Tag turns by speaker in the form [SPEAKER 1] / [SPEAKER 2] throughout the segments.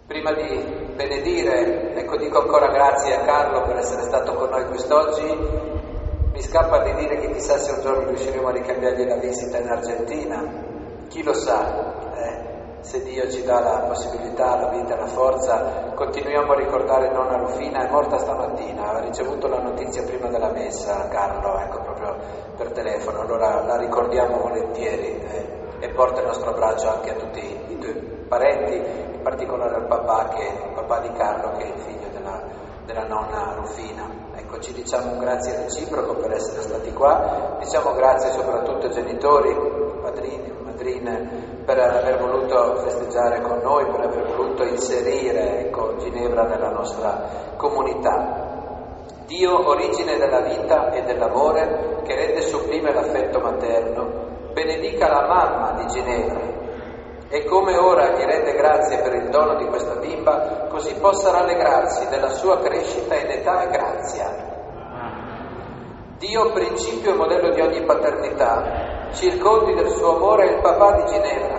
[SPEAKER 1] Prima di benedire, dico ancora grazie a Carlo per essere stato con noi quest'oggi. Mi scappa di dire che chissà se un giorno riusciremo a ricambiargli la visita in Argentina. Chi lo sa, se Dio ci dà la possibilità, la vita, la forza. Continuiamo a ricordare nonna Rufina, è morta stamattina, ha ricevuto la notizia prima della messa, Carlo, proprio per telefono, allora la ricordiamo volentieri e porta il nostro abbraccio anche a tutti i tuoi parenti, in particolare al papà, che è il papà di Carlo, che è il figlio della nonna Rufina. Ci diciamo un grazie reciproco per essere stati qua, diciamo grazie soprattutto ai genitori, padrini, madrine, per aver voluto festeggiare con noi, per aver voluto inserire Ginevra nella nostra comunità. Dio, origine della vita e dell'amore, che rende sublime l'affetto materno, benedica la mamma di Ginevra, e come ora gli rende grazie per il dono di questa bimba, così possa rallegrarsi della sua crescita in età e grazia. Dio, principio e modello di ogni paternità, circondi del suo amore il papà di Ginevra,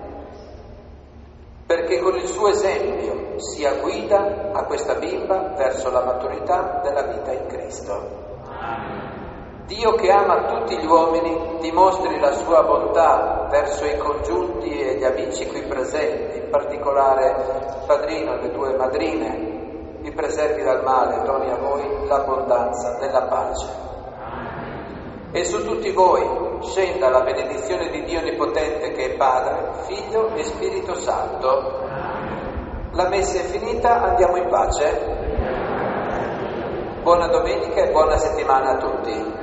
[SPEAKER 1] perché con il suo esempio sia guida a questa bimba verso la maturità della vita in Cristo. Dio, che ama tutti gli uomini, dimostri la sua bontà verso i congiunti e gli amici qui presenti, in particolare il padrino e le tue madrine, vi preservi dal male, doni a voi l'abbondanza della pace. E su tutti voi scenda la benedizione di Dio Onnipotente, che è Padre, Figlio e Spirito Santo. La messa è finita, andiamo in pace. Buona domenica e buona settimana a tutti.